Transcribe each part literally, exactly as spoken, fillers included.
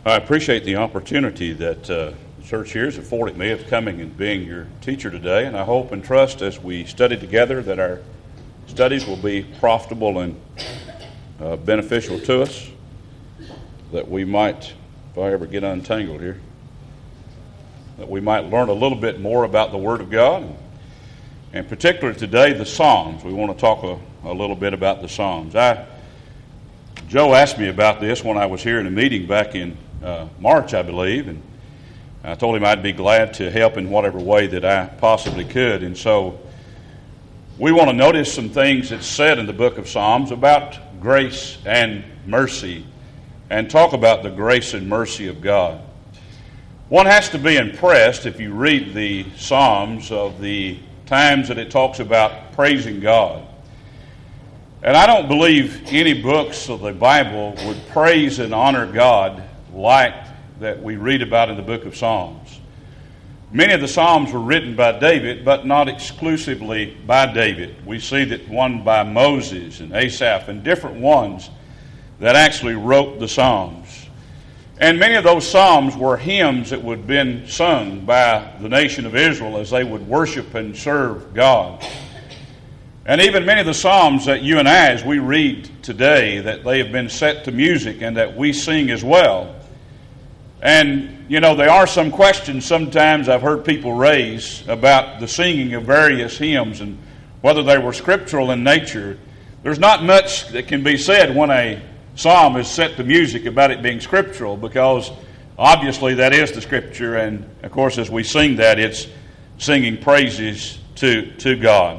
I appreciate the opportunity that uh, the church here has afforded me of coming and being your teacher today, and I hope and trust as we study together that our studies will be profitable and uh, beneficial to us, that we might, if I ever get untangled here, that we might learn a little bit more about the Word of God, and, and particularly today, the Psalms. We want to talk a, a little bit about the Psalms. I, Joe asked me about this when I was here in a meeting back in Uh, March, I believe, and I told him I'd be glad to help in whatever way that I possibly could. And so we want to notice some things that's said in the book of Psalms about grace and mercy, and talk about the grace and mercy of God. One has to be impressed if you read the Psalms of the times that it talks about praising God. And I don't believe any books of the Bible would praise and honor God like that we read about in the book of Psalms. Many of the Psalms were written by David, but not exclusively by David. We see that one by Moses and Asaph and different ones that actually wrote the Psalms. And many of those Psalms were hymns that would have been sung by the nation of Israel as they would worship and serve God. And even many of the Psalms that you and I, as we read today, that they have been set to music and that we sing as well. And, you know, there are some questions sometimes I've heard people raise about the singing of various hymns and whether they were scriptural in nature. There's not much that can be said when a psalm is set to music about it being scriptural, because obviously that is the scripture, and of course as we sing that, it's singing praises to, to God.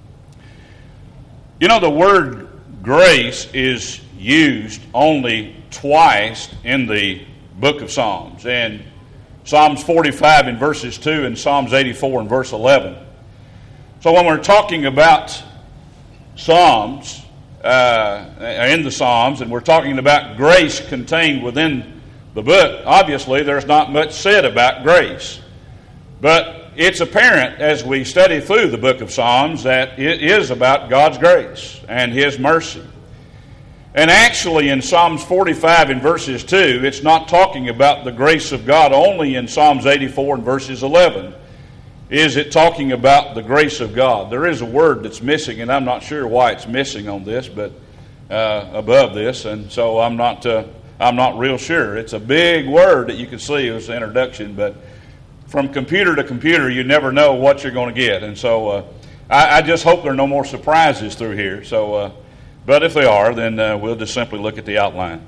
You know, the word grace is used only twice in the book of Psalms, in Psalms forty-five in verses two and Psalms eighty-four in verse eleven. So when we're talking about Psalms, uh, in the Psalms, and we're talking about grace contained within the book, obviously there's not much said about grace. But it's apparent as we study through the book of Psalms that it is about God's grace and His mercy. And actually in Psalms forty-five in verses two, it's not talking about the grace of God. Only in Psalms eighty-four and verses eleven is it talking about the grace of God. There is a word that's missing, and I'm not sure why it's missing on this, but uh, above this, and so I'm not uh, I'm not real sure. It's a big word that you can see as an introduction, but from computer to computer, you never know what you're going to get. And so uh, I, I just hope there are no more surprises through here. So. Uh, But if they are, then uh, we'll just simply look at the outline.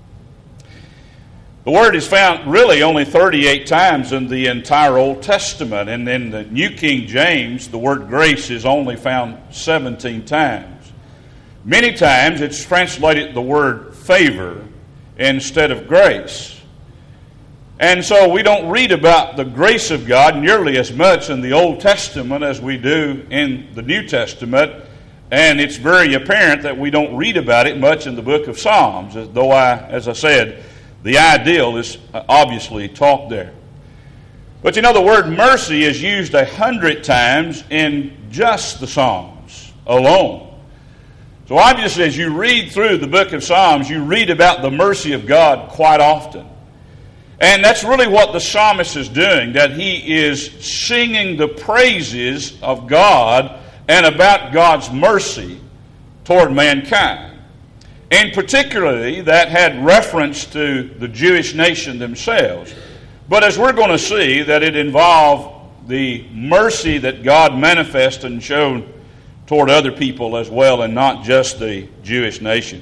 The word is found really only thirty-eight times in the entire Old Testament. And in the New King James, the word grace is only found seventeen times. Many times it's translated the word favor instead of grace. And so we don't read about the grace of God nearly as much in the Old Testament as we do in the New Testament. And it's very apparent that we don't read about it much in the book of Psalms, though, I, as I said, the ideal is obviously taught there. But you know, the word mercy is used a hundred times in just the Psalms alone. So obviously, as you read through the book of Psalms, you read about the mercy of God quite often. And that's really what the psalmist is doing, that he is singing the praises of God and about God's mercy toward mankind. And particularly, that had reference to the Jewish nation themselves. But as we're going to see, that it involved the mercy that God manifested and showed toward other people as well, and not just the Jewish nation.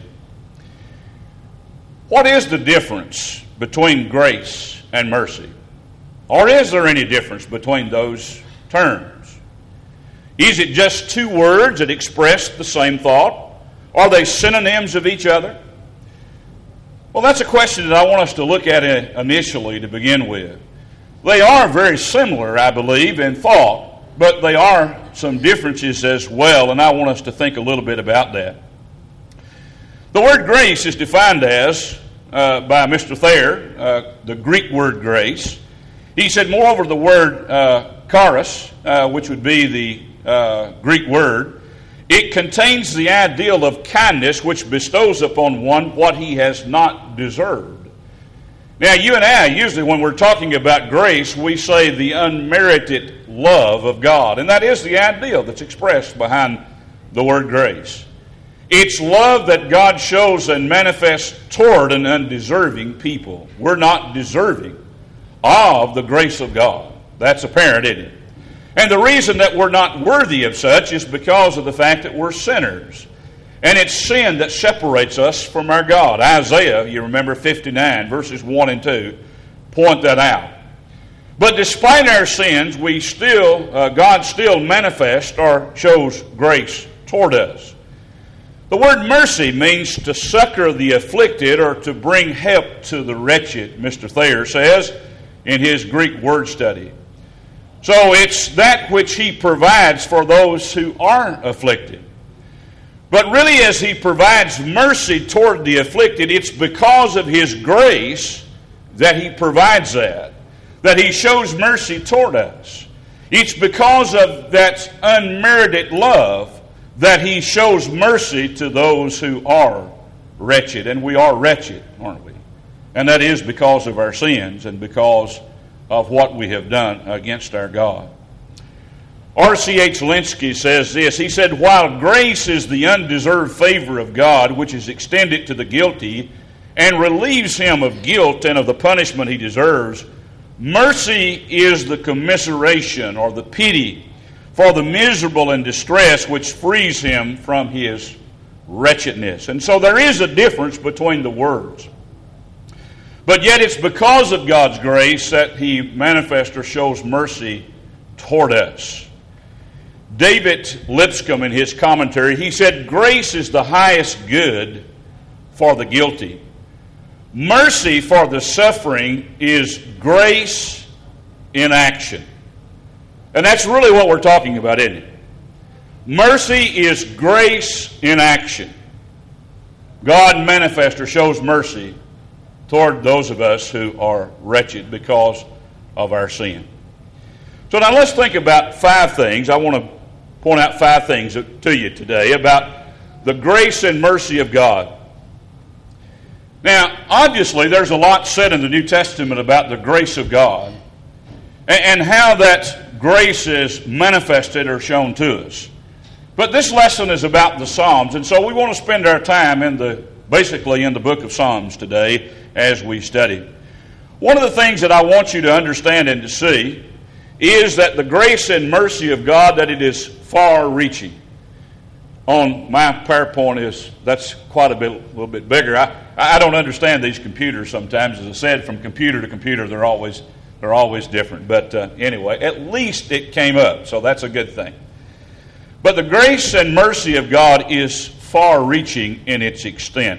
What is the difference between grace and mercy? Or is there any difference between those terms? Is it just two words that express the same thought? Are they synonyms of each other? Well, that's a question that I want us to look at initially to begin with. They are very similar, I believe, in thought, but they are some differences as well, and I want us to think a little bit about that. The word grace is defined as, uh, by Mister Thayer, uh, the Greek word grace. He said, moreover, the word uh, charis, uh, which would be the uh, Greek word, it contains the ideal of kindness which bestows upon one what he has not deserved. Now, you and I, usually when we're talking about grace, we say the unmerited love of God. And that is the ideal that's expressed behind the word grace. It's love that God shows and manifests toward an undeserving people. We're not deserving of the grace of God. That's apparent, isn't it? And the reason that we're not worthy of such is because of the fact that we're sinners. And it's sin that separates us from our God. Isaiah, you remember fifty-nine, verses one and two, point that out. But despite our sins, we still, uh, God still manifests or shows grace toward us. The word mercy means to succor the afflicted or to bring help to the wretched, Mister Thayer says in his Greek word study. So it's that which he provides for those who are afflicted. But really, as he provides mercy toward the afflicted, it's because of his grace that he provides that, that he shows mercy toward us. It's because of that unmerited love that he shows mercy to those who are wretched. And we are wretched, aren't we? And that is because of our sins and because of what we have done against our God. R C H Linsky says this. He said, while grace is the undeserved favor of God, which is extended to the guilty and relieves him of guilt and of the punishment he deserves, mercy is the commiseration or the pity for the miserable and distress which frees him from his wretchedness. And so there is a difference between the words. But yet it's because of God's grace that he manifests or shows mercy toward us. David Lipscomb, in his commentary, he said, grace is the highest good for the guilty. Mercy for the suffering is grace in action. And that's really what we're talking about, isn't it? Mercy is grace in action. God manifests or shows mercy toward those of us who are wretched because of our sin. So now let's think about five things. I want to point out five things to you today about the grace and mercy of God. Now, obviously, there's a lot said in the New Testament about the grace of God and how that grace is manifested or shown to us. But this lesson is about the Psalms, and so we want to spend our time in the basically in the book of Psalms today as we study. One of the things that I want you to understand and to see is that the grace and mercy of God, that it is far-reaching. On my PowerPoint is, that's quite a bit, a little bit bigger. I, I don't understand these computers sometimes. As I said, from computer to computer, they're always they're always different. But uh, anyway, at least it came up, so that's a good thing. But the grace and mercy of God is far-reaching in its extent.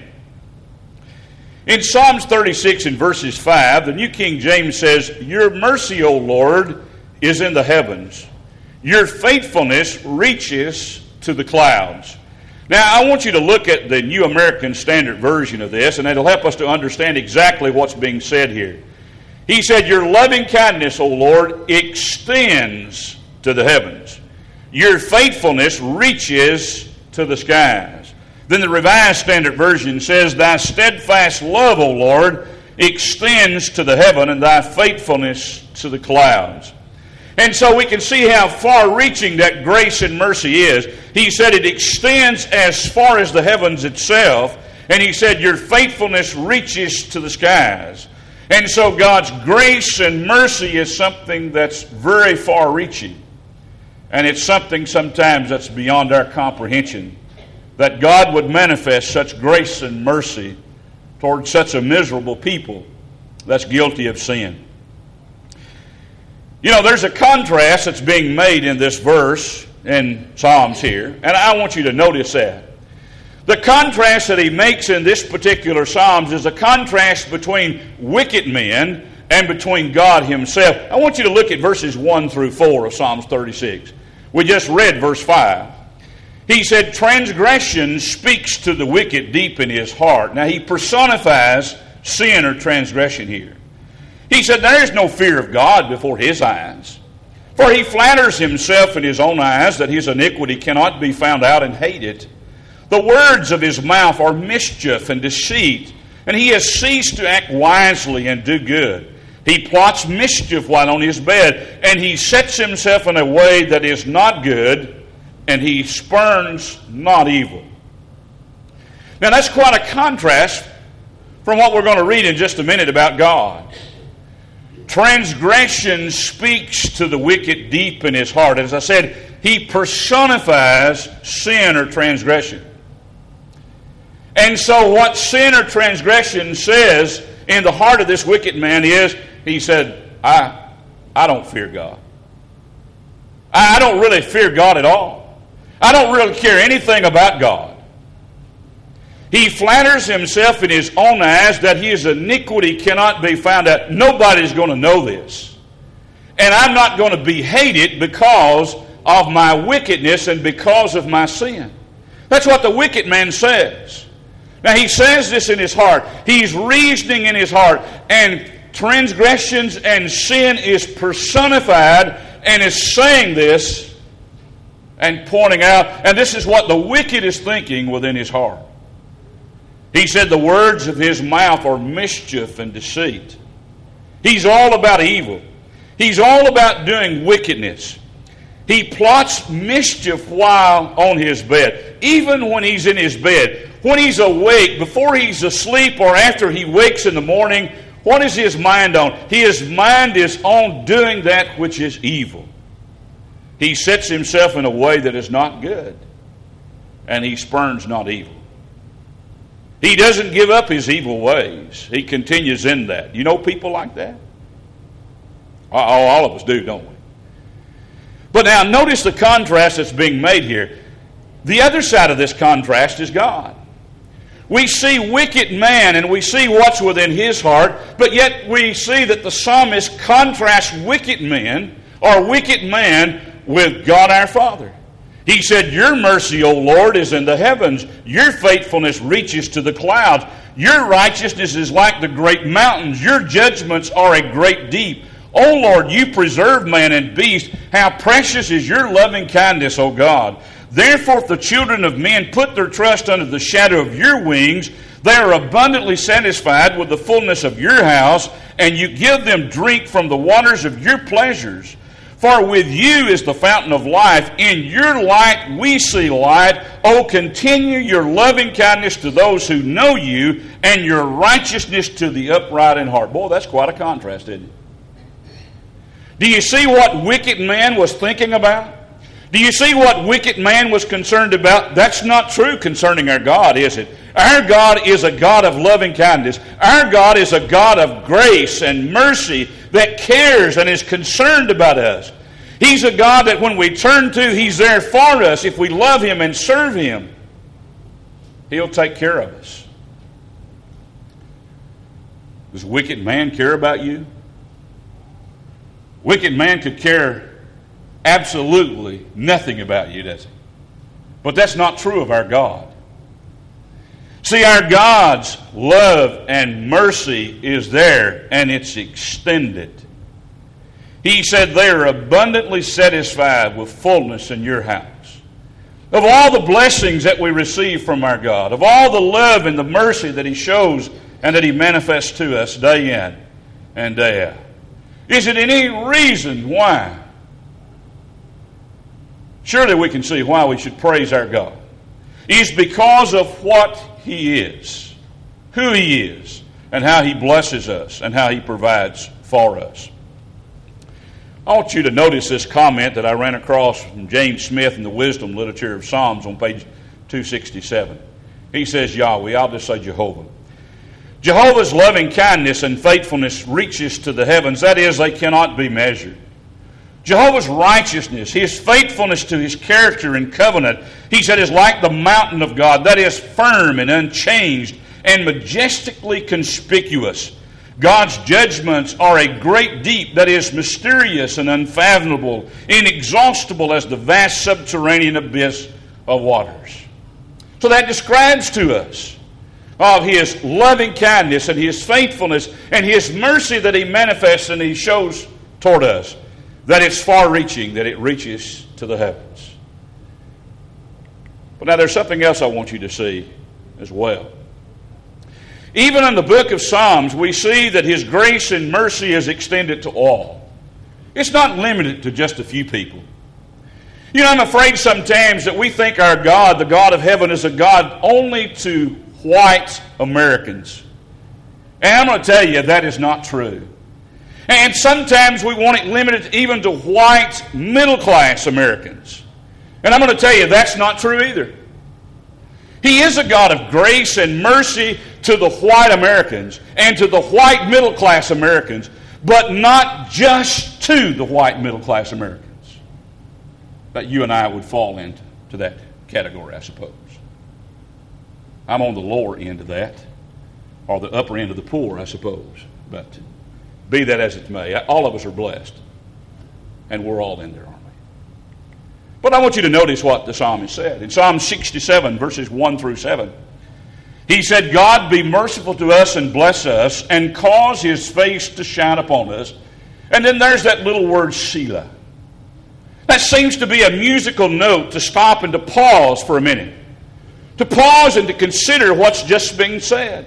In Psalms thirty-six and verses five, the New King James says, your mercy, O Lord, is in the heavens. Your faithfulness reaches to the clouds. Now, I want you to look at the New American Standard Version of this, and it'll help us to understand exactly what's being said here. He said, your loving kindness, O Lord, extends to the heavens. Your faithfulness reaches to the skies. Then the Revised Standard Version says, thy steadfast love, O Lord, extends to the heaven, and thy faithfulness to the clouds. And so we can see how far-reaching that grace and mercy is. He said it extends as far as the heavens itself, and he said your faithfulness reaches to the skies. And so God's grace and mercy is something that's very far-reaching. And it's something sometimes that's beyond our comprehension, that God would manifest such grace and mercy toward such a miserable people that's guilty of sin. You know, there's a contrast that's being made in this verse in Psalms here, and I want you to notice that. The contrast that he makes in this particular Psalms is a contrast between wicked men and between God himself. I want you to look at verses one through four of Psalms thirty-six. We just read verse five. He said, transgression speaks to the wicked deep in his heart. Now he personifies sin or transgression here. He said, there is no fear of God before his eyes. For he flatters himself in his own eyes that his iniquity cannot be found out and hated. The words of his mouth are mischief and deceit, and he has ceased to act wisely and do good. He plots mischief while on his bed, and he sets himself in a way that is not good, and he spurns not evil. Now that's quite a contrast from what we're going to read in just a minute about God. Transgression speaks to the wicked deep in his heart. As I said, he personifies sin or transgression. And so what sin or transgression says in the heart of this wicked man is, he said, I, I don't fear God. I, I don't really fear God at all. I don't really care anything about God. He flatters himself in his own eyes that his iniquity cannot be found out. Nobody's going to know this. And I'm not going to be hated because of my wickedness and because of my sin. That's what the wicked man says. Now he says this in his heart. He's reasoning in his heart. And transgressions and sin is personified and is saying this and pointing out. And this is what the wicked is thinking within his heart. He said the words of his mouth are mischief and deceit. He's all about evil. He's all about doing wickedness. He plots mischief while on his bed. Even when he's in his bed, when he's awake, before he's asleep or after he wakes in the morning, what is his mind on? His mind is on doing that which is evil. He sets himself in a way that is not good, and he spurns not evil. He doesn't give up his evil ways. He continues in that. You know people like that? All of us do, don't we? But now notice the contrast that's being made here. The other side of this contrast is God. We see wicked man and we see what's within his heart, but yet we see that the psalmist contrasts wicked men or wicked man with God our Father. He said, your mercy, O Lord, is in the heavens. Your faithfulness reaches to the clouds. Your righteousness is like the great mountains. Your judgments are a great deep. O Lord, you preserve man and beast. How precious is your loving kindness, O God. Therefore the children of men put their trust under the shadow of your wings. They are abundantly satisfied with the fullness of your house, and you give them drink from the waters of your pleasures. For with you is the fountain of life. In your light we see light. O continue your loving kindness to those who know you, and your righteousness to the upright in heart. Boy, that's quite a contrast, isn't it? Do you see what wicked man was thinking about? Do you see what wicked man was concerned about? That's not true concerning our God, is it? Our God is a God of loving kindness. Our God is a God of grace and mercy that cares and is concerned about us. He's a God that when we turn to, He's there for us. If we love Him and serve Him, He'll take care of us. Does wicked man care about you? Wicked man could care absolutely nothing about you, does he? But that's not true of our God. See, our God's love and mercy is there, and it's extended. He said they are abundantly satisfied with fullness in your house. Of all the blessings that we receive from our God, of all the love and the mercy that He shows and that He manifests to us day in and day out, is it any reason why? Surely we can see why we should praise our God. It's because of what He is, who He is, and how He blesses us and how He provides for us. I want you to notice this comment that I ran across from James Smith in the Wisdom Literature of Psalms on page two sixty-seven. He says Yahweh, I'll just say Jehovah. Jehovah's loving kindness and faithfulness reaches to the heavens. That is, they cannot be measured. Jehovah's righteousness, His faithfulness to His character and covenant, He said, is like the mountain of God. That is firm and unchanged and majestically conspicuous. God's judgments are a great deep that is mysterious and unfathomable, inexhaustible as the vast subterranean abyss of waters. So that describes to us of His loving kindness and His faithfulness and His mercy that He manifests and He shows toward us. That it's far-reaching, that it reaches to the heavens. But now there's something else I want you to see as well. Even in the book of Psalms, we see that His grace and mercy is extended to all. It's not limited to just a few people. You know, I'm afraid sometimes that we think our God, the God of heaven, is a God only to white Americans. And I'm going to tell you, that is not true. And sometimes we want it limited even to white middle-class Americans. And I'm going to tell you, that's not true either. He is a God of grace and mercy to the white Americans and to the white middle-class Americans, but not just to the white middle-class Americans. That you and I would fall into to that category, I suppose. I'm on the lower end of that, or the upper end of the poor, I suppose. But be that as it may, all of us are blessed, and we're all in there, aren't we? But I want you to notice what the psalmist said. In Psalm sixty-seven, verses one through seven, he said, God be merciful to us and bless us, and cause His face to shine upon us. And then there's that little word, Selah. That seems to be a musical note to stop and to pause for a minute. To pause and to consider what's just being said.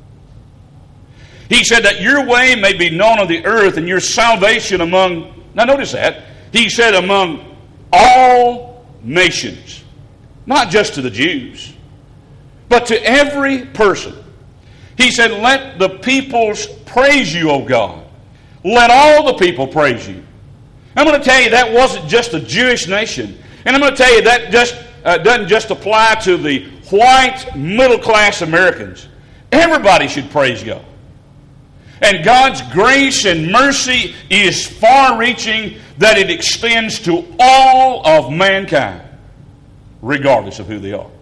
He said that your way may be known on the earth and your salvation among, now notice that, he said among all nations. Not just to the Jews, but to every person. He said, let the peoples praise you, O God. Let all the people praise you. I'm going to tell you that wasn't just a Jewish nation. And I'm going to tell you that just uh, doesn't just apply to the white middle-class Americans. Everybody should praise God. And God's grace and mercy is far-reaching, that it extends to all of mankind, regardless of who they are.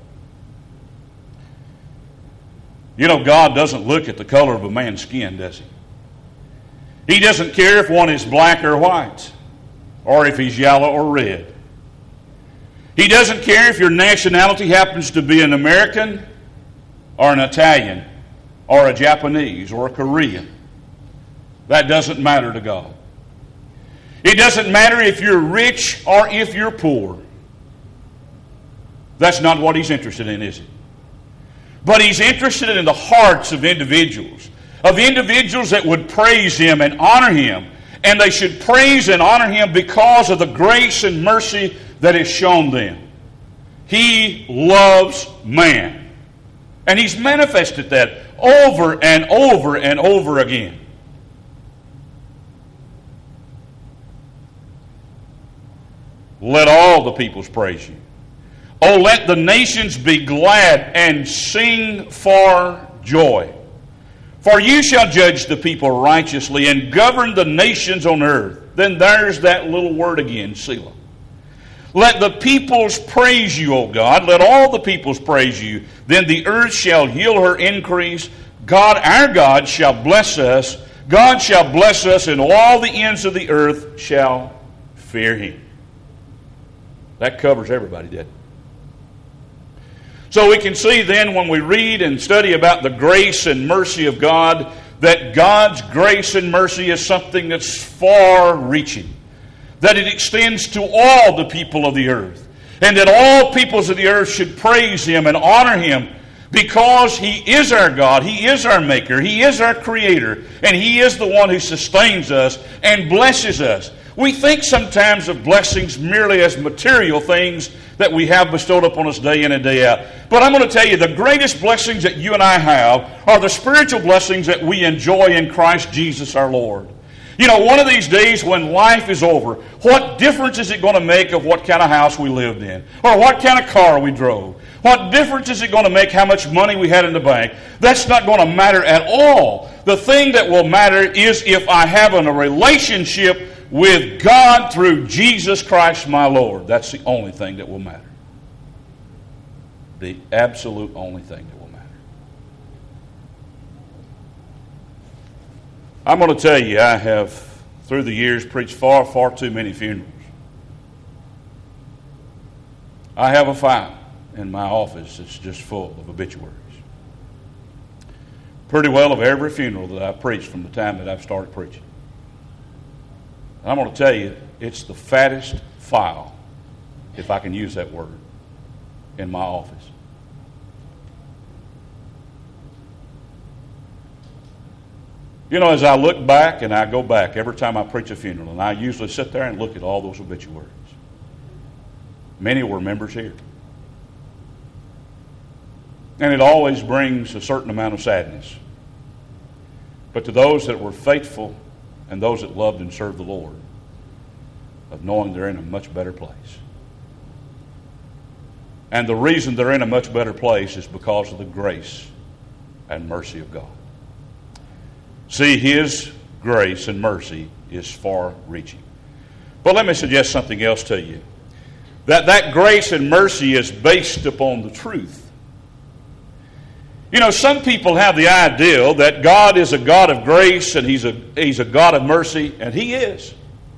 You know, God doesn't look at the color of a man's skin, does He? He doesn't care if one is black or white, or if he's yellow or red. He doesn't care if your nationality happens to be an American or an Italian or a Japanese or a Korean. That doesn't matter to God. It doesn't matter if you're rich or if you're poor. That's not what He's interested in, is He? But He's interested in the hearts of individuals, of individuals that would praise Him and honor Him. And they should praise and honor Him because of the grace and mercy that is shown them. He loves man. And He's manifested that over and over and over again. Let all the peoples praise you. Oh, let the nations be glad and sing for joy. For you shall judge the people righteously and govern the nations on earth. Then there's that little word again, Selah. Let the peoples praise you, O God. Let all the peoples praise you. Then the earth shall yield her increase. God, our God, shall bless us. God shall bless us, and all the ends of the earth shall fear Him. That covers everybody, doesn't it? So we can see then when we read and study about the grace and mercy of God, that God's grace and mercy is something that's far-reaching. That it extends to all the people of the earth. And that all peoples of the earth should praise Him and honor Him because He is our God, He is our Maker, He is our Creator, and He is the one who sustains us and blesses us. We think sometimes of blessings merely as material things that we have bestowed upon us day in and day out. But I'm going to tell you, the greatest blessings that you and I have are the spiritual blessings that we enjoy in Christ Jesus our Lord. You know, one of these days when life is over, what difference is it going to make of what kind of house we lived in? Or what kind of car we drove? What difference is it going to make how much money we had in the bank? That's not going to matter at all. The thing that will matter is if I have a relationship with God through Jesus Christ my Lord. That's the only thing that will matter. The absolute only thing that will matter. I'm going to tell you, I have, through the years, preached far, far too many funerals. I have a file in my office that's just full of obituaries. Pretty well of every funeral that I've preached from the time that I've started preaching. I'm going to tell you, it's the fattest file, if I can use that word, in my office. You know, as I look back, and I go back every time I preach a funeral, and I usually sit there and look at all those obituaries. Many were members here. And it always brings a certain amount of sadness. But to those that were faithful and those that loved and served the Lord, of knowing they're in a much better place. And the reason they're in a much better place is because of the grace and mercy of God. See, His grace and mercy is far-reaching. But let me suggest something else to you. That that grace and mercy is based upon the truth. You know, some people have the idea that God is a God of grace and He's a, He's a God of mercy, and He is.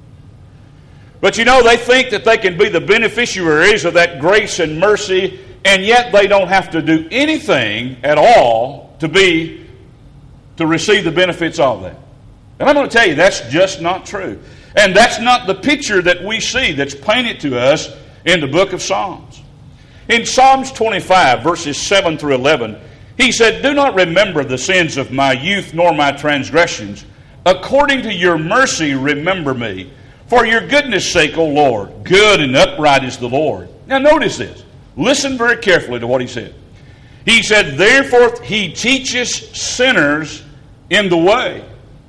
But you know, they think that they can be the beneficiaries of that grace and mercy, and yet they don't have to do anything at all to be, to receive the benefits of that. And I'm going to tell you, that's just not true. And that's not the picture that we see that's painted to us in the book of Psalms. In Psalms twenty-five, verses seven through eleven, he said, "Do not remember the sins of my youth nor my transgressions. According to your mercy, remember me. For your goodness' sake, O Lord, good and upright is the Lord." Now notice this. Listen very carefully to what he said. He said, "Therefore he teaches sinners in the way."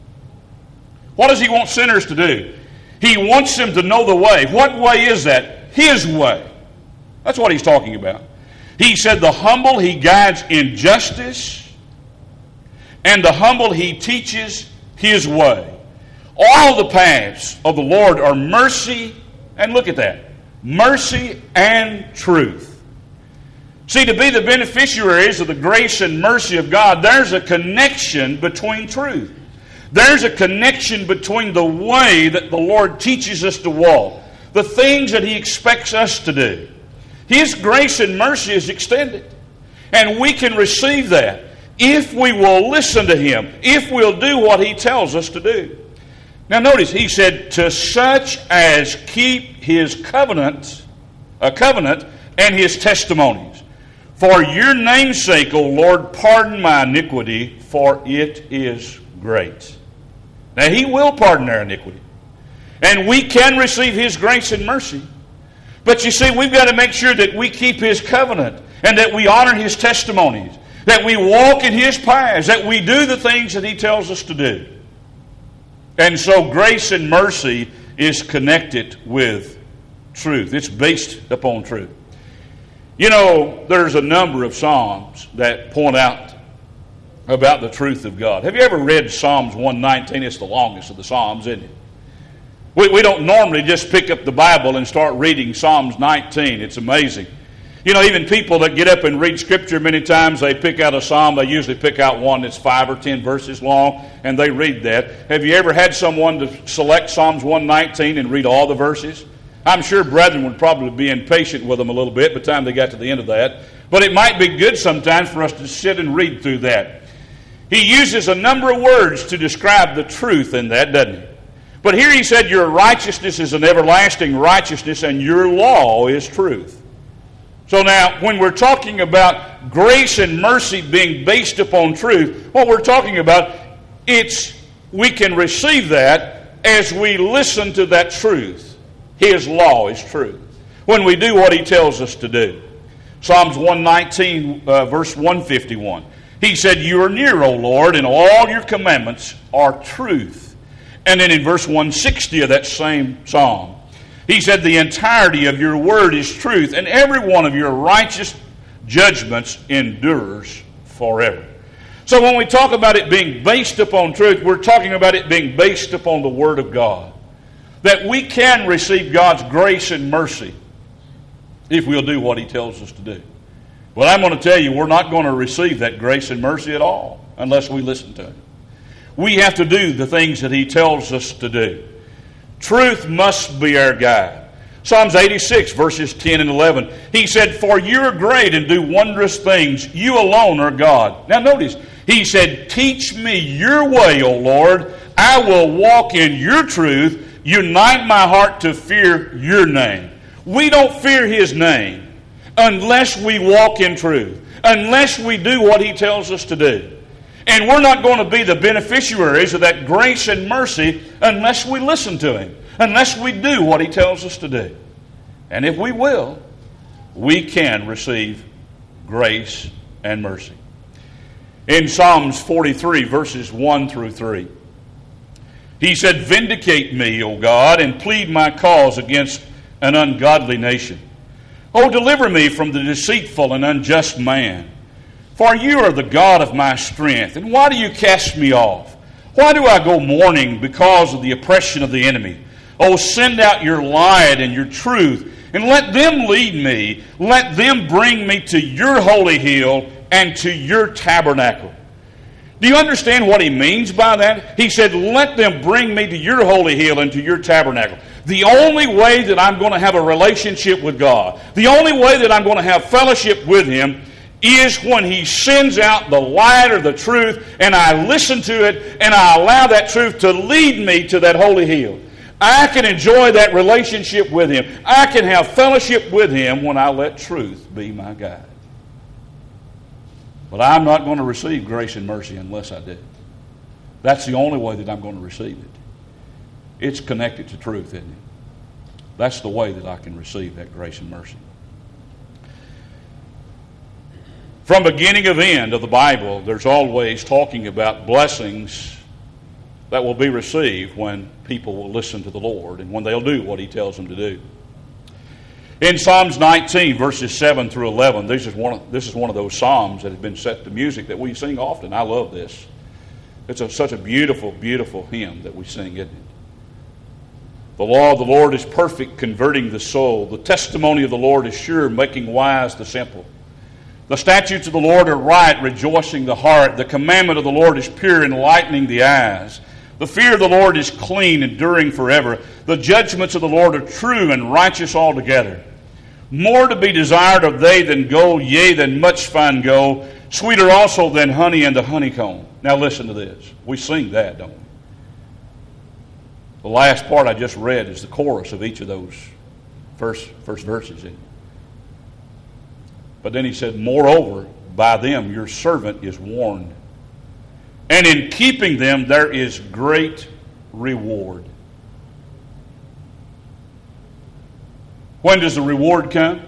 What does he want sinners to do? He wants them to know the way. What way is that? His way. That's what he's talking about. He said, "The humble he guides in justice, and the humble he teaches his way." All the paths of the Lord are mercy, and look at that, mercy and truth. See, to be the beneficiaries of the grace and mercy of God, there's a connection between truth. There's a connection between the way that the Lord teaches us to walk, the things that He expects us to do. His grace and mercy is extended, and we can receive that if we will listen to Him, if we'll do what He tells us to do. Now notice, he said, "To such as keep His covenant, a covenant, and His testimonies. For your name's sake, O Lord, pardon my iniquity, for it is great." Now He will pardon our iniquity. And we can receive His grace and mercy. But you see, we've got to make sure that we keep His covenant, and that we honor His testimonies, that we walk in His paths, that we do the things that He tells us to do. And so grace and mercy is connected with truth. It's based upon truth. You know, there's a number of Psalms that point out about the truth of God. Have you ever read Psalms one nineteen? It's the longest of the Psalms, isn't it? We, we don't normally just pick up the Bible and start reading Psalms nineteen. It's amazing. You know, even people that get up and read Scripture, many times they pick out a psalm. They usually pick out one that's five or ten verses long, and they read that. Have you ever had someone to select Psalms one nineteen and read all the verses? I'm sure brethren would probably be impatient with them a little bit by the time they got to the end of that. But it might be good sometimes for us to sit and read through that. He uses a number of words to describe the truth in that, doesn't he? But here he said, "Your righteousness is an everlasting righteousness, and your law is truth." So now, when we're talking about grace and mercy being based upon truth, what we're talking about, it's we can receive that as we listen to that truth. His law is truth. When we do what He tells us to do. Psalms one nineteen, uh, verse one fifty-one. He said, "You are near, O Lord, and all your commandments are truth." And then in verse one sixty of that same psalm, he said, "The entirety of your word is truth, and every one of your righteous judgments endures forever." So when we talk about it being based upon truth, we're talking about it being based upon the Word of God. That we can receive God's grace and mercy if we'll do what He tells us to do. But I'm going to tell you, we're not going to receive that grace and mercy at all unless we listen to Him. We have to do the things that He tells us to do. Truth must be our guide. Psalms eighty-six, verses ten and eleven. He said, "For you are great and do wondrous things. You alone are God." Now notice, he said, "Teach me your way, O Lord. I will walk in your truth. Unite my heart to fear your name." We don't fear His name unless we walk in truth, unless we do what He tells us to do. And we're not going to be the beneficiaries of that grace and mercy unless we listen to Him, unless we do what He tells us to do. And if we will, we can receive grace and mercy. In Psalms forty-three, verses one through three, he said, "Vindicate me, O God, and plead my cause against an ungodly nation. O deliver me from the deceitful and unjust man. For you are the God of my strength. And why do you cast me off? Why do I go mourning because of the oppression of the enemy? O send out your light and your truth, and let them lead me. Let them bring me to your holy hill and to your tabernacle." Do you understand what he means by that? He said, let them bring me to your holy hill and to your tabernacle. The only way that I'm going to have a relationship with God, the only way that I'm going to have fellowship with Him, is when He sends out the light or the truth, and I listen to it, and I allow that truth to lead me to that holy hill. I can enjoy that relationship with Him. I can have fellowship with Him when I let truth be my guide. But I'm not going to receive grace and mercy unless I do. That's the only way that I'm going to receive it. It's connected to truth, isn't it? That's the way that I can receive that grace and mercy. From beginning of end of the Bible, there's always talking about blessings that will be received when people will listen to the Lord and when they'll do what He tells them to do. In Psalms nineteen, verses seven through eleven, this is one of, this is one of those psalms that have been set to music that we sing often. I love this. It's a, such a beautiful, beautiful hymn that we sing, isn't it? The law of the Lord is perfect, converting the soul. The testimony of the Lord is sure, making wise the simple. The statutes of the Lord are right, rejoicing the heart. The commandment of the Lord is pure, enlightening the eyes. The fear of the Lord is clean, enduring forever. The judgments of the Lord are true and righteous altogether. More to be desired of they than gold, yea, than much fine gold, sweeter also than honey and the honeycomb. Now listen to this. We sing that, don't we? The last part I just read is the chorus of each of those first, first verses. Isn't it? But then he said, moreover, by them your servant is warned. And in keeping them there is great reward. When does the reward come?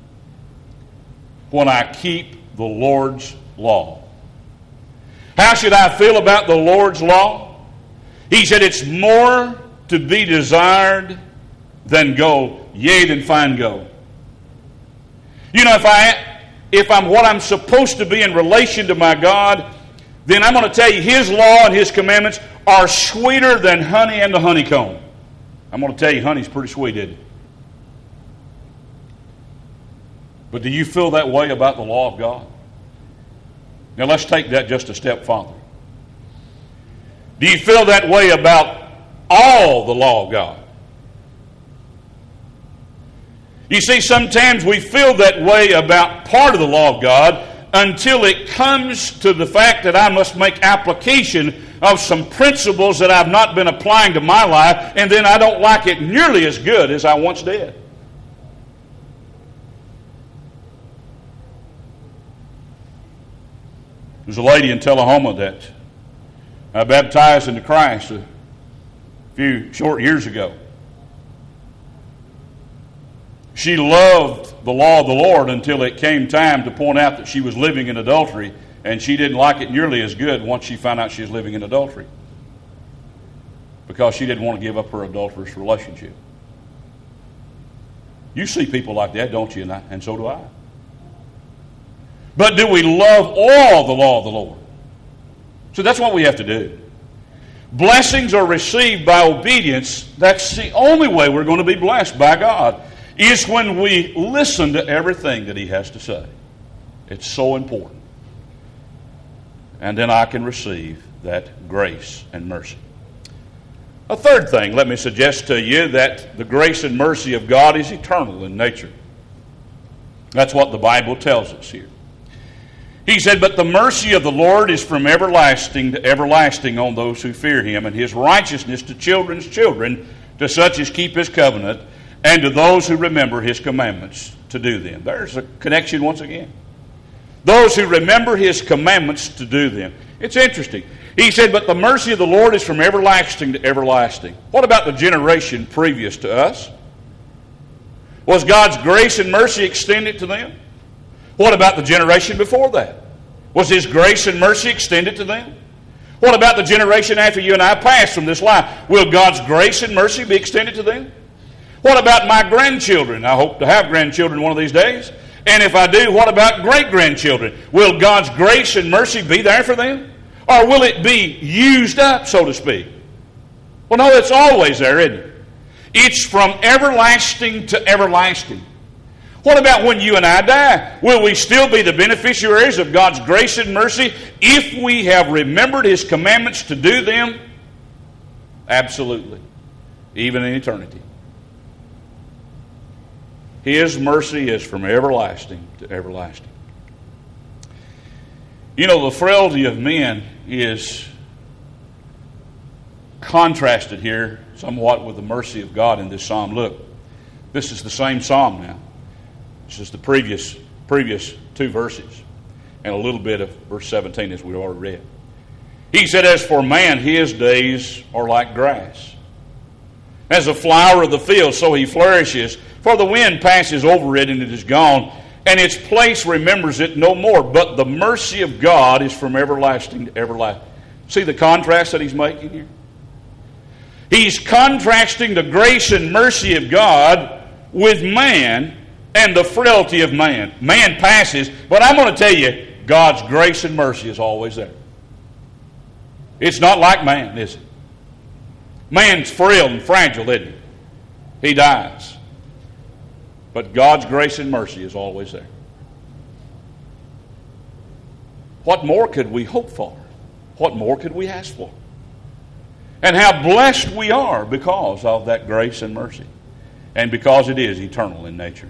When I keep the Lord's law. How should I feel about the Lord's law? He said it's more to be desired than gold, yea, than fine gold. You know, if I if I'm what I'm supposed to be in relation to my God, then I'm going to tell you His law and His commandments are sweeter than honey and the honeycomb. I'm going to tell you honey's pretty sweet, isn't it? But do you feel that way about the law of God? Now let's take that just a step farther. Do you feel that way about all the law of God? You see, sometimes we feel that way about part of the law of God until it comes to the fact that I must make application of some principles that I've not been applying to my life, and then I don't like it nearly as good as I once did. There's a lady in Tullahoma that I baptized into Christ a few short years ago. She loved the law of the Lord until it came time to point out that she was living in adultery, and she didn't like it nearly as good once she found out she was living in adultery, because she didn't want to give up her adulterous relationship. You see people like that, don't you? And, I, and so do I. But do we love all the law of the Lord? So that's what we have to do. Blessings are received by obedience. That's the only way we're going to be blessed by God, is when we listen to everything that He has to say. It's so important. And then I can receive that grace and mercy. A third thing, let me suggest to you that the grace and mercy of God is eternal in nature. That's what the Bible tells us here. He said, but the mercy of the Lord is from everlasting to everlasting on those who fear Him, and His righteousness to children's children, to such as keep His covenant, and to those who remember His commandments to do them. There's a connection once again. those who remember His commandments to do them. It's interesting. He said, but the mercy of the Lord is from everlasting to everlasting. What about the generation previous to us? Was God's grace and mercy extended to them? What about the generation before that? Was His grace and mercy extended to them? What about the generation after you and I pass from this life? Will God's grace and mercy be extended to them? What about my grandchildren? I hope to have grandchildren one of these days. And if I do, what about great-grandchildren? Will God's grace and mercy be there for them? Or will it be used up, so to speak? Well, no, it's always there, isn't it? It's from everlasting to everlasting. What about when you and I die? Will we still be the beneficiaries of God's grace and mercy if we have remembered His commandments to do them? Absolutely. Even in eternity. His mercy is from everlasting to everlasting. You know, the frailty of men is contrasted here somewhat with the mercy of God in this psalm. Look, this is the same psalm now. This is the previous previous two verses and a little bit of verse seventeen as we already read. He said, as for man, his days are like grass. As a flower of the field, so he flourishes. For the wind passes over it and it is gone, and its place remembers it no more. But the mercy of God is from everlasting to everlasting. See the contrast that he's making here? He's contrasting the grace and mercy of God with man and the frailty of man. Man passes, but I'm going to tell you, God's grace and mercy is always there. It's not like man, is it? Man's frail and fragile, isn't he? He dies. But God's grace and mercy is always there. What more could we hope for? What more could we ask for? And how blessed we are because of that grace and mercy. And because it is eternal in nature.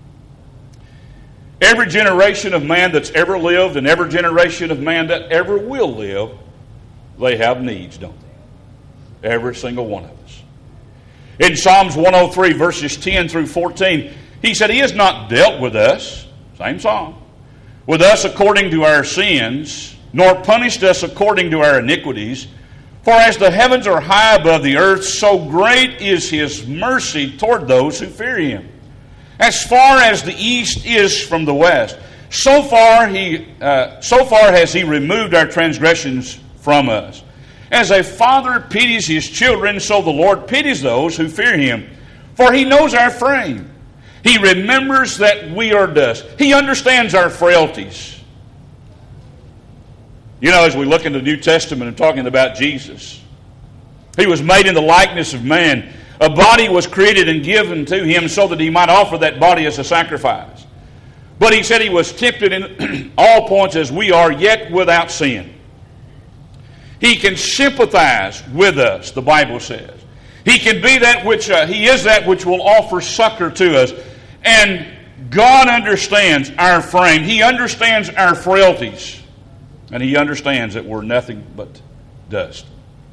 Every generation of man that's ever lived and every generation of man that ever will live, they have needs, don't they? Every single one of us. In Psalms one oh three, verses ten through fourteen, he said, He has not dealt with us, same psalm, with us according to our sins, nor punished us according to our iniquities. For as the heavens are high above the earth, so great is His mercy toward those who fear Him. As far as the east is from the west, so far he, uh, so far has He removed our transgressions from us. As a father pities his children, so the Lord pities those who fear Him. For He knows our frame. He remembers that we are dust. He understands our frailties. You know, as we look in the New Testament and talking about Jesus, He was made in the likeness of man. A body was created and given to Him so that He might offer that body as a sacrifice. But He said He was tempted in all points as we are, yet without sin. He can sympathize with us, the Bible says. He can be that which, uh, He is that which will offer succor to us. And God understands our frame. He understands our frailties. And He understands that we're nothing but dust.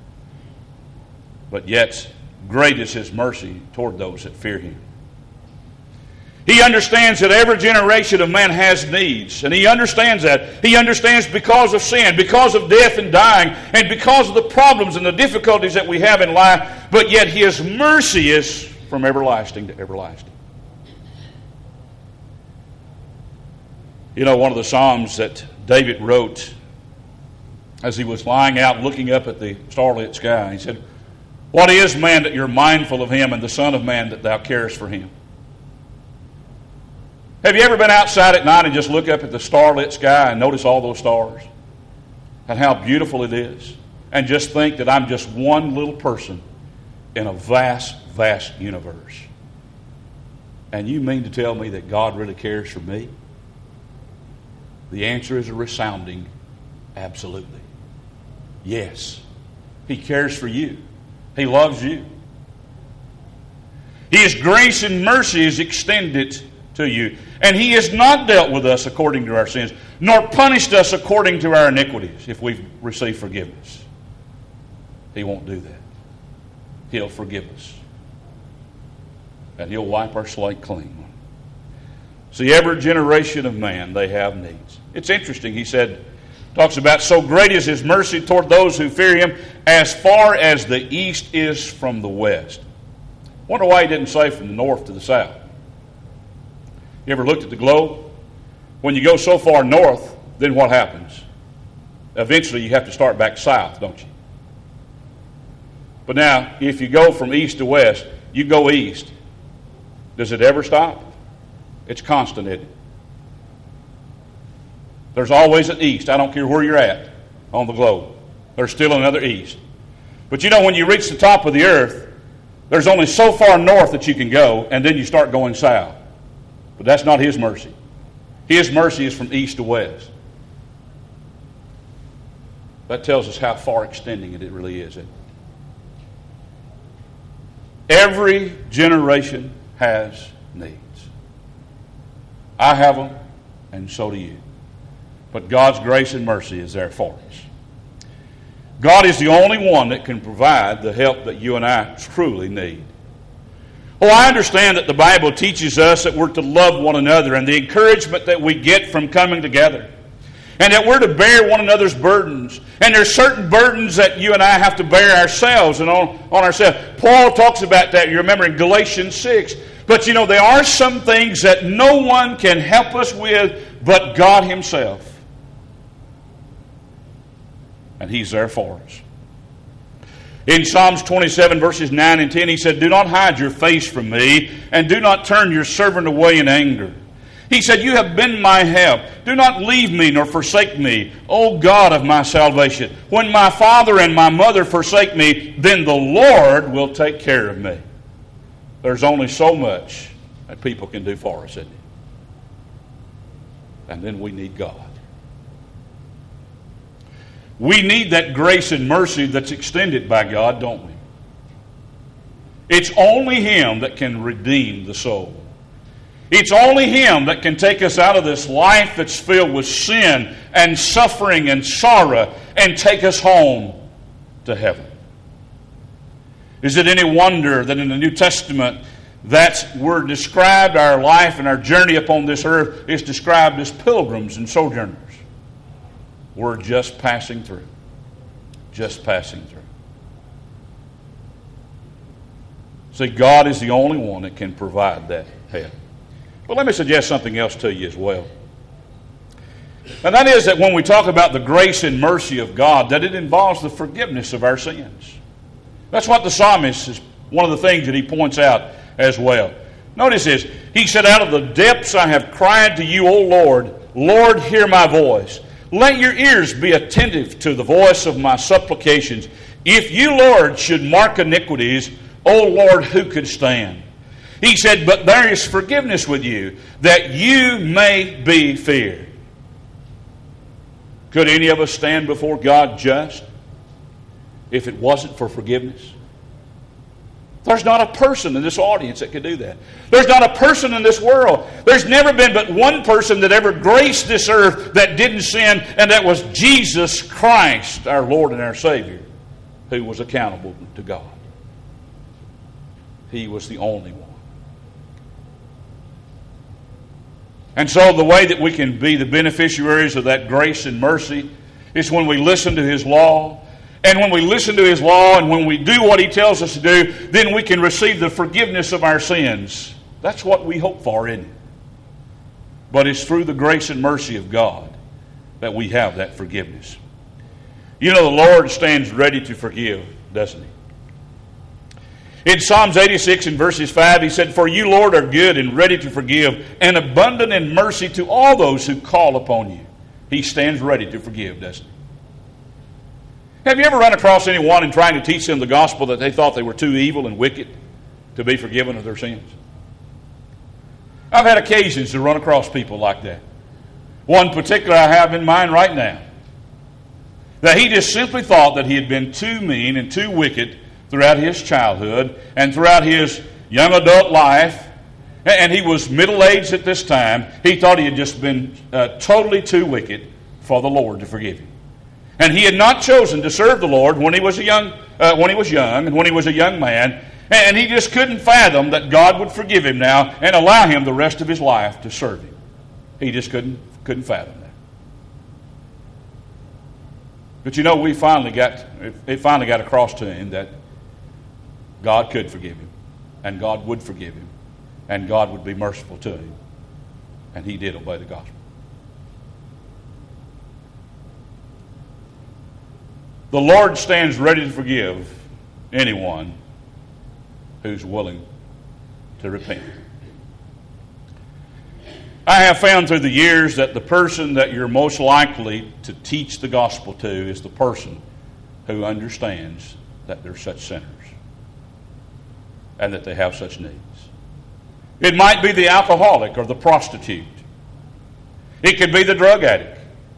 But yet, great is His mercy toward those that fear Him. He understands that every generation of man has needs. And He understands that. He understands because of sin, because of death and dying, and because of the problems and the difficulties that we have in life. But yet His mercy is from everlasting to everlasting. You know, one of the Psalms that David wrote as he was lying out looking up at the starlit sky, he said, What is man that you're mindful of him, and the Son of Man that thou carest for him? Have you ever been outside at night and just look up at the starlit sky and notice all those stars? And how beautiful it is? And just think that I'm just one little person in a vast, vast universe. And you mean to tell me that God really cares for me? The answer is a resounding absolutely. Yes. He cares for you. He loves you. His grace and mercy is extended to you. And He has not dealt with us according to our sins, nor punished us according to our iniquities, if we've received forgiveness. He won't do that. He'll forgive us. And He'll wipe our slate clean. See, every generation of man, they have needs. It's interesting, he said, talks about, so great is his mercy toward those who fear him, as far as the east is from the west. Wonder why he didn't say from the north to the south. You ever looked at the globe? When you go so far north, then what happens? Eventually you have to start back south, don't you? But now, if you go from east to west, you go east. Does it ever stop? It's constant, isn't it? There's always an east. I don't care where you're at on the globe. There's still another east. But you know, when you reach the top of the earth, there's only so far north that you can go, and then you start going south. But that's not his mercy. His mercy is from east to west. That tells us how far extending it really is, isn't it? Every generation has needs. I have them, and so do you. But God's grace and mercy is there for us. God is the only one that can provide the help that you and I truly need. Oh, I understand that the Bible teaches us that we're to love one another and the encouragement that we get from coming together. And that we're to bear one another's burdens. And there's certain burdens that you and I have to bear ourselves and on, on ourselves. Paul talks about that, you remember, in Galatians six. But you know, there are some things that no one can help us with but God himself. And he's there for us. In Psalms twenty-seven, verses nine and ten, he said, do not hide your face from me, and do not turn your servant away in anger. He said, you have been my help. Do not leave me nor forsake me, O God of my salvation. When my father and my mother forsake me, then the Lord will take care of me. There's only so much that people can do for us, isn't it? And then we need God. We need that grace and mercy that's extended by God, don't we? It's only him that can redeem the soul. It's only him that can take us out of this life that's filled with sin and suffering and sorrow and take us home to heaven. Is it any wonder that in the New Testament that we're described, our life and our journey upon this earth is described as pilgrims and sojourners? We're just passing through. Just passing through. See, God is the only one that can provide that help. But let me suggest something else to you as well. And that is that when we talk about the grace and mercy of God, that it involves the forgiveness of our sins. That's what the psalmist is, one of the things that he points out as well. Notice this. He said, out of the depths I have cried to you, O Lord. Lord, hear my voice. Let your ears be attentive to the voice of my supplications. If you, Lord, should mark iniquities, O Lord, who could stand? He said, but there is forgiveness with you, that you may be feared. Could any of us stand before God just if it wasn't for forgiveness? There's not a person in this audience that could do that. There's not a person in this world. There's never been but one person that ever graced this earth that didn't sin, and that was Jesus Christ, our Lord and our Savior, who was accountable to God. He was the only one. And so the way that we can be the beneficiaries of that grace and mercy is when we listen to His law. And when we listen to His law and when we do what He tells us to do, then we can receive the forgiveness of our sins. That's what we hope for, isn't it? But it's through the grace and mercy of God that we have that forgiveness. You know, the Lord stands ready to forgive, doesn't He? In Psalms eighty-six and verses five, He said, for you, Lord, are good and ready to forgive, and abundant in mercy to all those who call upon you. He stands ready to forgive, doesn't He? Have you ever run across anyone in trying to teach them the gospel that they thought they were too evil and wicked to be forgiven of their sins? I've had occasions to run across people like that. One particular I have in mind right now. That he just simply thought that he had been too mean and too wicked throughout his childhood and throughout his young adult life. And he was middle-aged at this time. He thought he had just been uh, totally too wicked for the Lord to forgive him. And he had not chosen to serve the Lord when he was a young, uh, when he was young, and when he was a young man. And he just couldn't fathom that God would forgive him now and allow him the rest of his life to serve him. He just couldn't, couldn't fathom that. But you know, we finally got, it finally got across to him that God could forgive him, and God would forgive him, and God would be merciful to him. And he did obey the gospel. The Lord stands ready to forgive anyone who's willing to repent. I have found through the years that the person that you're most likely to teach the gospel to is the person who understands that they're such sinners and that they have such needs. It might be the alcoholic or the prostitute. It could be the drug addict.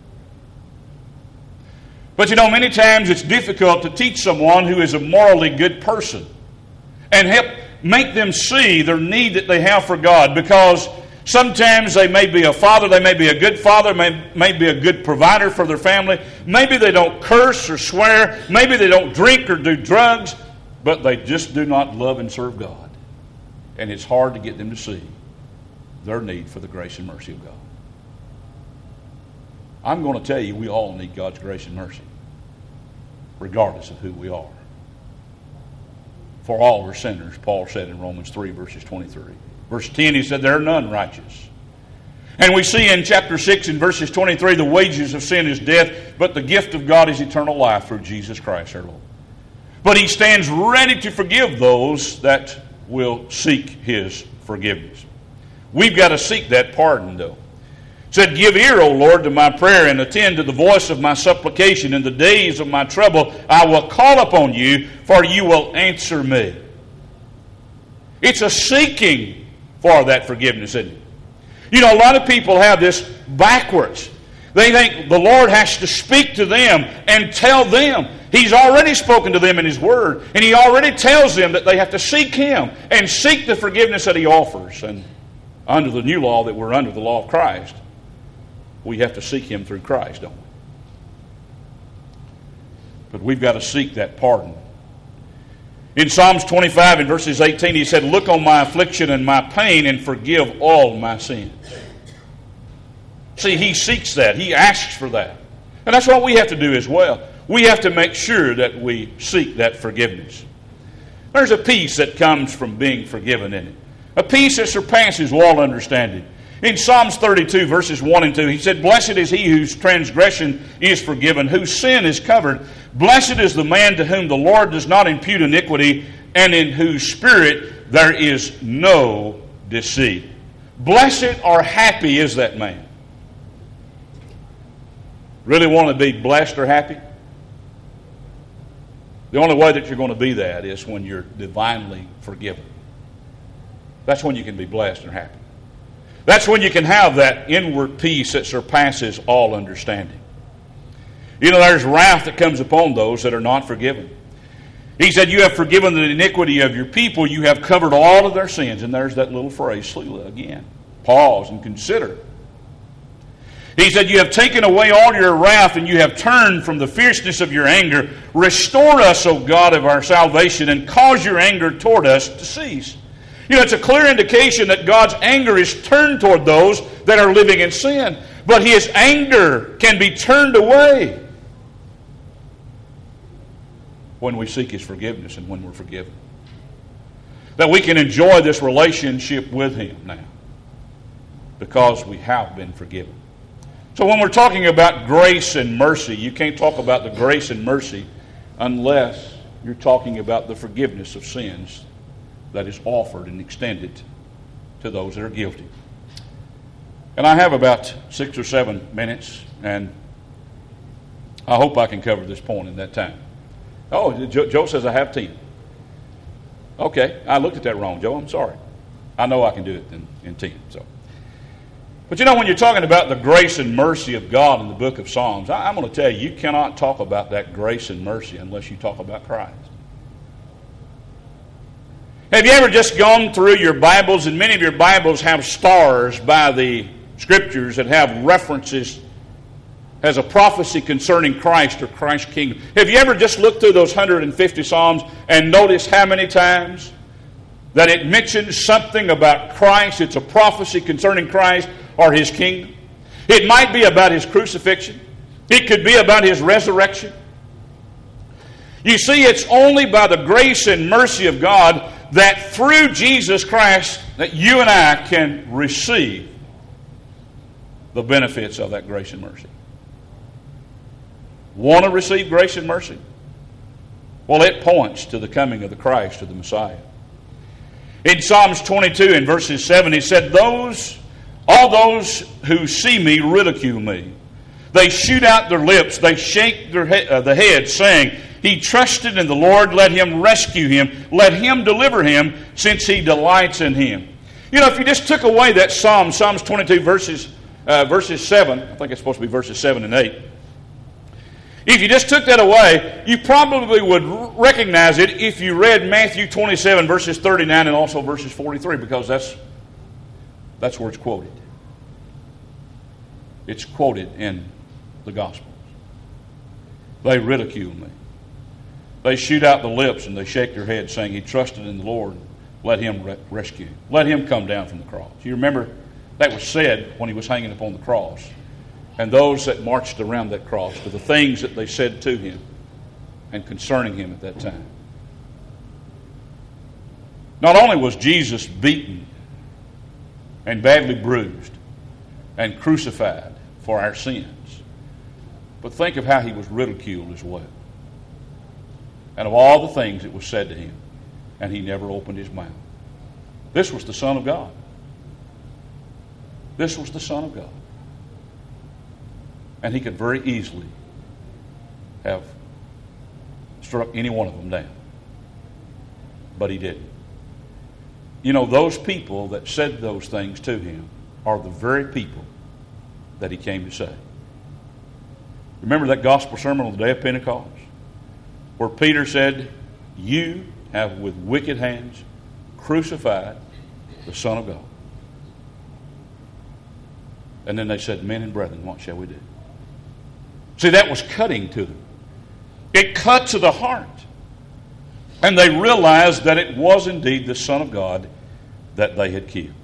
But you know, many times it's difficult to teach someone who is a morally good person and help make them see their need that they have for God, because sometimes they may be a father, they may be a good father, may, may be a good provider for their family. Maybe they don't curse or swear. Maybe they don't drink or do drugs, but they just do not love and serve God. And it's hard to get them to see their need for the grace and mercy of God. I'm going to tell you, we all need God's grace and mercy, regardless of who we are. For all are sinners, Paul said in Romans three, verses twenty-three. Verse ten, he said, there are none righteous. And we see in chapter six, in verses twenty-three, the wages of sin is death, but the gift of God is eternal life through Jesus Christ our Lord. But he stands ready to forgive those that will seek his forgiveness. We've got to seek that pardon, though. It said, give ear, O Lord, to my prayer, and attend to the voice of my supplication. In the days of my trouble I will call upon you, for you will answer me. It's a seeking for that forgiveness, isn't it? You know, a lot of people have this backwards. They think the Lord has to speak to them and tell them. He's already spoken to them in His Word, and He already tells them that they have to seek Him and seek the forgiveness that He offers. And under the new law, that we're under the law of Christ, we have to seek Him through Christ, don't we? But we've got to seek that pardon. In Psalms twenty-five, in verses eighteen, he said, look on my affliction and my pain and forgive all my sins. See, he seeks that. He asks for that. And that's what we have to do as well. We have to make sure that we seek that forgiveness. There's a peace that comes from being forgiven in it. A peace that surpasses all understanding. In Psalms thirty-two, verses one and two, he said, blessed is he whose transgression is forgiven, whose sin is covered. Blessed is the man to whom the Lord does not impute iniquity, and in whose spirit there is no deceit. Blessed or happy is that man. Really want to be blessed or happy? The only way that you're going to be that is when you're divinely forgiven. That's when you can be blessed or happy. That's when you can have that inward peace that surpasses all understanding. You know, there's wrath that comes upon those that are not forgiven. He said, you have forgiven the iniquity of your people. You have covered all of their sins. And there's that little phrase, Selah, again. Pause and consider. He said, you have taken away all your wrath, and you have turned from the fierceness of your anger. Restore us, O God of our salvation, and cause your anger toward us to cease. You know, it's a clear indication that God's anger is turned toward those that are living in sin. But His anger can be turned away when we seek His forgiveness and when we're forgiven. That we can enjoy this relationship with Him now because we have been forgiven. So when we're talking about grace and mercy, you can't talk about the grace and mercy unless you're talking about the forgiveness of sins that is offered and extended to those that are guilty. And I have about six or seven minutes, and I hope I can cover this point in that time. Oh, Joe says I have ten. Okay, I looked at that wrong, Joe. I'm sorry. I know I can do it in, in ten. So, but you know, when you're talking about the grace and mercy of God in the book of Psalms, I, I'm going to tell you, you cannot talk about that grace and mercy unless you talk about Christ. Have you ever just gone through your Bibles, and many of your Bibles have stars by the Scriptures that have references as a prophecy concerning Christ or Christ's kingdom? Have you ever just looked through those one hundred fifty Psalms and noticed how many times that it mentions something about Christ. It's a prophecy concerning Christ or His kingdom. It might be about His crucifixion. It could be about His resurrection. You see, it's only by the grace and mercy of God that through Jesus Christ that you and I can receive the benefits of that grace and mercy. Want to receive grace and mercy? Well, it points to the coming of the Christ, of the Messiah. In Psalms twenty-two, in verses seven, he said, "Those, all those who see me ridicule me. They shoot out their lips, they shake their he- uh, the head, saying, He trusted in the Lord, let Him rescue him, let Him deliver him, since He delights in Him." You know, if you just took away that Psalm, Psalms twenty-two, verses, uh, verses seven, I think it's supposed to be verses seven and eight. If you just took that away, you probably would recognize it if you read Matthew twenty-seven, verses thirty-nine, and also verses forty-three, because that's, that's where it's quoted. It's quoted in the Gospels. They ridicule me. They shoot out the lips and they shake their heads, saying, He trusted in the Lord, let Him re- rescue him. Let Him come down from the cross. You remember that was said when He was hanging upon the cross. And those that marched around that cross to the things that they said to Him and concerning Him at that time. Not only was Jesus beaten and badly bruised and crucified for our sins, but think of how He was ridiculed as well. And of all the things that was said to Him, and He never opened His mouth. This was the Son of God. This was the Son of God. And He could very easily have struck any one of them down. But He didn't. You know, those people that said those things to Him are the very people that He came to save. Remember that gospel sermon on the day of Pentecost? Where Peter said, "You have with wicked hands crucified the Son of God." And then they said, "Men and brethren, what shall we do?" See, that was cutting to them. It cut to the heart. And they realized that it was indeed the Son of God that they had killed.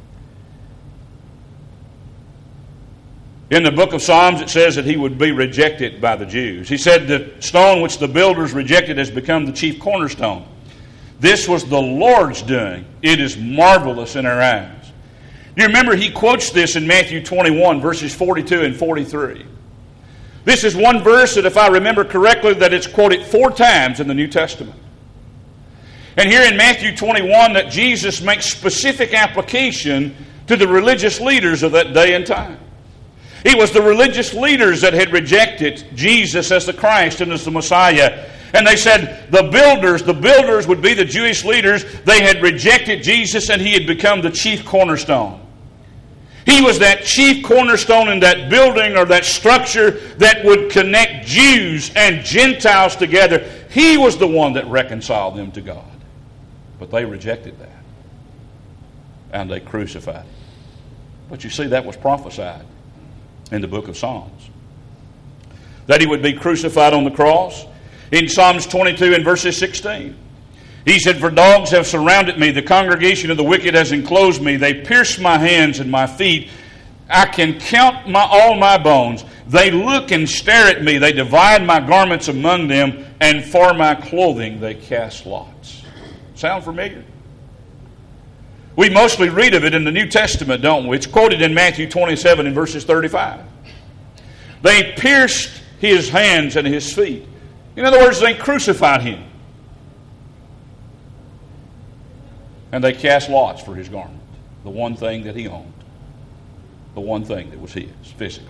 In the book of Psalms, it says that He would be rejected by the Jews. He said, "The stone which the builders rejected has become the chief cornerstone. This was the Lord's doing. It is marvelous in our eyes." You remember He quotes this in Matthew twenty-one, verses forty-two and forty-three. This is one verse that, if I remember correctly, that it's quoted four times in the New Testament. And here in Matthew twenty-one, that Jesus makes specific application to the religious leaders of that day and time. It was the religious leaders that had rejected Jesus as the Christ and as the Messiah. And they said the builders, the builders would be the Jewish leaders. They had rejected Jesus and He had become the chief cornerstone. He was that chief cornerstone in that building or that structure that would connect Jews and Gentiles together. He was the one that reconciled them to God. But they rejected that. And they crucified Him. But you see, that was prophesied in the book of Psalms. That He would be crucified on the cross. In Psalms twenty-two and verses sixteen. He said, "For dogs have surrounded me, the congregation of the wicked has enclosed me. They pierce my hands and my feet. I can count my, all my bones. They look and stare at me. They divide my garments among them, and for my clothing they cast lots." Sound familiar? We mostly read of it in the New Testament, don't we? It's quoted in Matthew twenty-seven and verses thirty-five. They pierced His hands and His feet. In other words, they crucified Him. And they cast lots for His garment, the one thing that He owned, the one thing that was His, physically.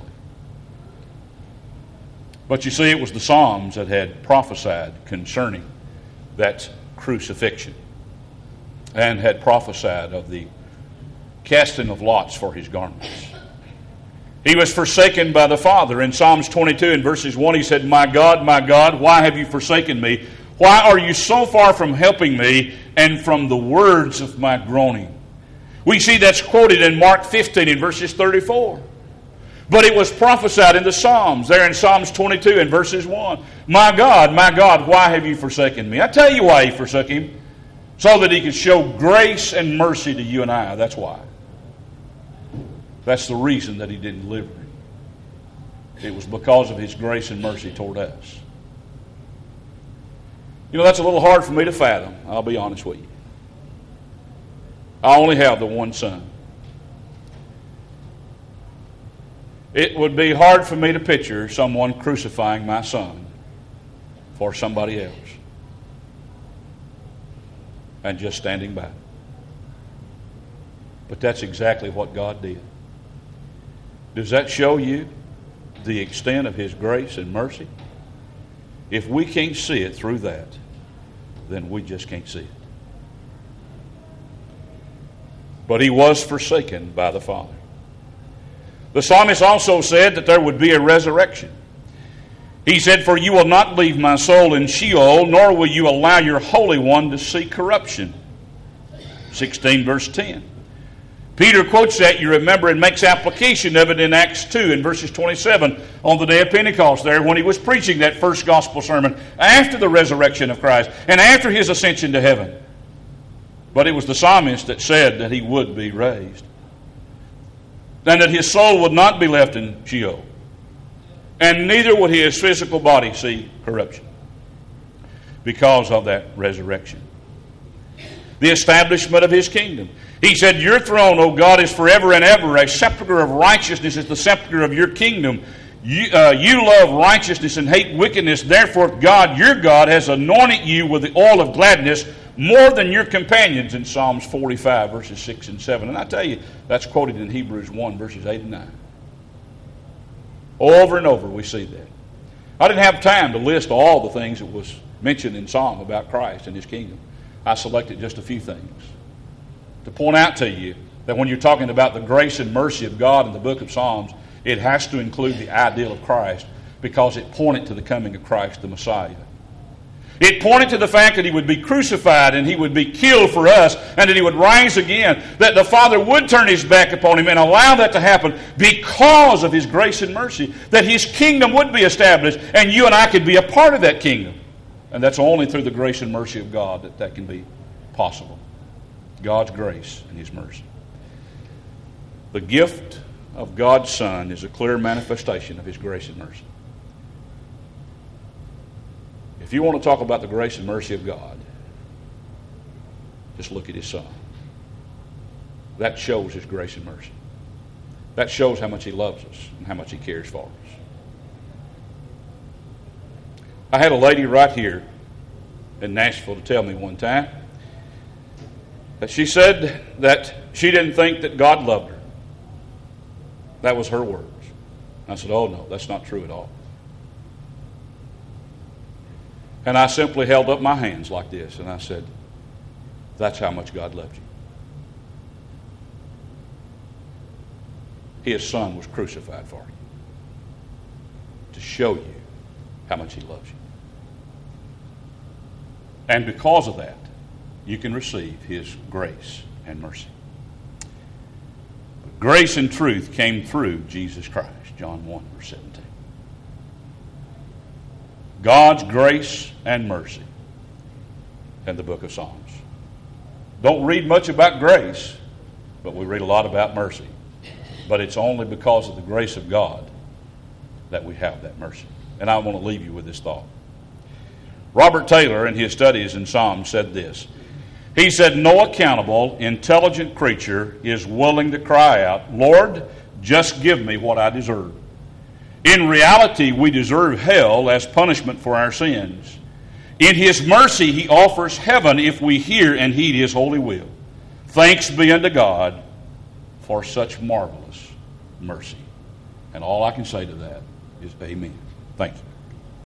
But you see, it was the Psalms that had prophesied concerning that crucifixion and had prophesied of the casting of lots for His garments. He was forsaken by the Father. In Psalms twenty-two and verses one, he said, "My God, my God, why have you forsaken me? Why are you so far from helping me and from the words of my groaning?" We see that's quoted in Mark fifteen in verses thirty-four. But it was prophesied in the Psalms, there in Psalms twenty-two and verses one. "My God, my God, why have you forsaken me?" I tell you why He forsook Him. So that he could show grace and mercy to you and I. That's why. That's the reason that he didn't deliver him. It was because of his grace and mercy toward us. You know, that's a little hard for me to fathom, I'll be honest with you. I only have the one son. It would be hard for me to picture someone crucifying my son for somebody else and just standing by. But that's exactly what God did. Does that show you the extent of his grace and mercy? If we can't see it through that, then we just can't see it. But he was forsaken by the Father. The psalmist also said that there would be a resurrection. He said, "For you will not leave my soul in Sheol, nor will you allow your Holy One to see corruption." sixteen verse ten. Peter quotes that, you remember, and makes application of it in Acts two in verses twenty-seven on the day of Pentecost there when he was preaching that first gospel sermon after the resurrection of Christ and after his ascension to heaven. But it was the psalmist that said that he would be raised and that his soul would not be left in Sheol, and neither would his physical body see corruption because of that resurrection. The establishment of his kingdom. He said, "Your throne, O God, is forever and ever. A scepter of righteousness is the scepter of your kingdom. You, uh, you love righteousness and hate wickedness. Therefore, God, your God, has anointed you with the oil of gladness more than your companions," in Psalms forty-five, verses six and seven. And I tell you, that's quoted in Hebrews one, verses eight and nine. Over and over we see that. I didn't have time to list all the things that was mentioned in Psalm about Christ and his kingdom. I selected just a few things to point out to you that when you're talking about the grace and mercy of God in the book of Psalms, it has to include the ideal of Christ because it pointed to the coming of Christ, the Messiah. It pointed to the fact that he would be crucified and he would be killed for us and that he would rise again, that the Father would turn his back upon him and allow that to happen because of his grace and mercy, that his kingdom would be established and you and I could be a part of that kingdom. And that's only through the grace and mercy of God that that can be possible. God's grace and his mercy. The gift of God's Son is a clear manifestation of his grace and mercy. If you want to talk about the grace and mercy of God, just look at his Son. That shows his grace and mercy. That shows how much he loves us and how much he cares for us. I had a lady right here in Nashville to tell me one time that she said that she didn't think that God loved her. That was her words. I said, "Oh no, that's not true at all." And I simply held up my hands like this and I said, "That's how much God loves you. His Son was crucified for you to show you how much he loves you. And because of that, you can receive his grace and mercy." Grace and truth came through Jesus Christ, John one, verse seventeen. God's grace and mercy in the book of Psalms. Don't read much about grace, but we read a lot about mercy. But it's only because of the grace of God that we have that mercy. And I want to leave you with this thought. Robert Taylor, in his studies in Psalms, said this. He said, "No accountable, intelligent creature is willing to cry out, 'Lord, just give me what I deserve.' In reality, we deserve hell as punishment for our sins. In his mercy, he offers heaven if we hear and heed his holy will. Thanks be unto God for such marvelous mercy." And all I can say to that is amen. Thank you.